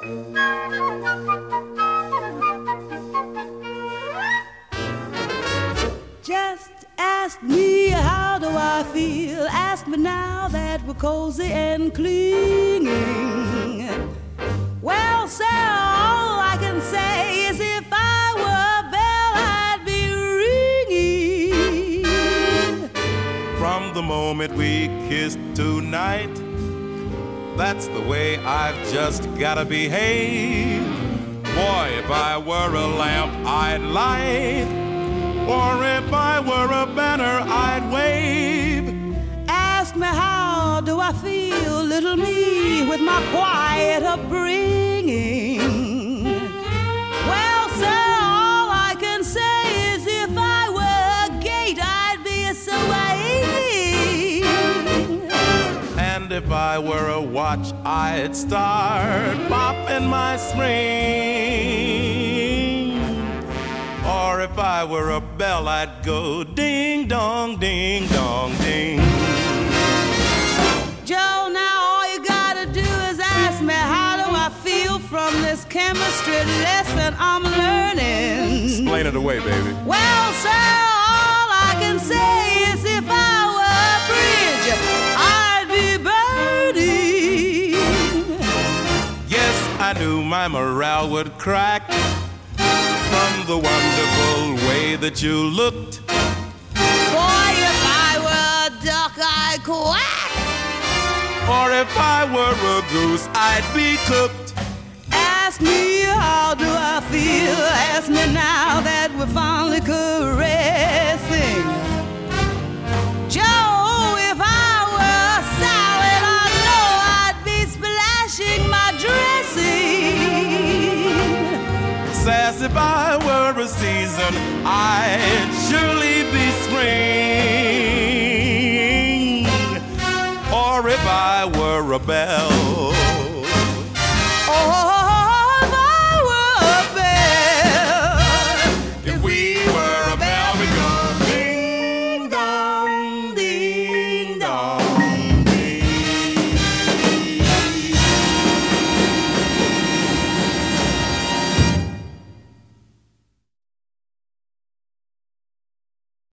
Just ask me how do I feel. Ask me now that we're cozy and clinging. Well, sir, all I can say is if I were a bell, I'd be ringing. From the moment we kissed tonight, that's the way I've just gotta behave. Boy, if I were a lamp, I'd light. Or if I were a banner, I'd wave. Ask me how do I feel, little me, with my quiet upbringing. Well, sir, all I can say is if I were a gate, I'd be a swaying. And if I were a watch, I'd start popping my spring. Or if I were a bell, I'd go ding dong, ding dong, ding. Joe, now all you gotta do is ask me how do I feel from this chemistry lesson I'm learning. Explain it away, baby. Well, sir, all I can say is if I were a bridge, I'd be burning. Yes, I knew my morale would crack from the wonderful way that you looked. Boy, if I were a duck, I'd quack. Or if I were a goose, I'd be cooked. Ask me how do I feel. Ask me now that we're finally caressing. Joe, if I were a salad, I know I'd be splashing my dressing. Sass, if I were a season, I'd surely be spring. Or if I were a bell,